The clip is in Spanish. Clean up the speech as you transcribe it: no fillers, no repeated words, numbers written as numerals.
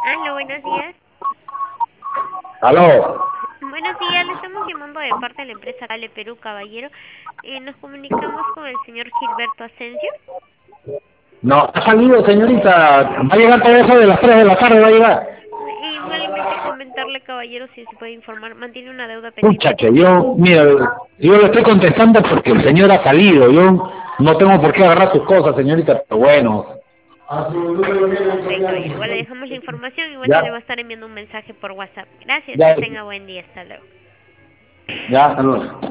Aló, buenos días. Aló. Buenos días, le estamos llamando de parte de la empresa Cale Perú, caballero. Nos comunicamos con el señor Gilberto Asensio. No, ha salido, señorita. Va a llegar todo eso de las 3 de la tarde, va a llegar. Igualmente comentarle, caballero, si se puede informar, mantiene una deuda pendiente Muchacha, con nosotros. mira, yo le estoy contestando porque el señor ha salido. Yo no tengo por qué agarrar sus cosas, señorita, pero bueno. Ok, caballero, igual le dejamos la información, igual se le va a Ya, estar enviando un mensaje por WhatsApp. Gracias, que ya, tenga buen día, hasta luego. ya, hasta luego.